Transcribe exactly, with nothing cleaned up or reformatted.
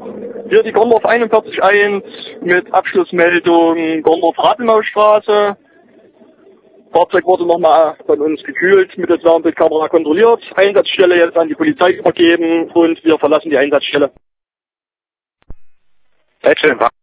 Hier die Gondorf einundvierzig eins mit Abschlussmeldung Gondorf-Rathenaustraße. Fahrzeug wurde nochmal von uns gekühlt, mit der Soundbildkamera kontrolliert, Einsatzstelle jetzt an die Polizei übergeben und wir verlassen die Einsatzstelle. Sehr schön.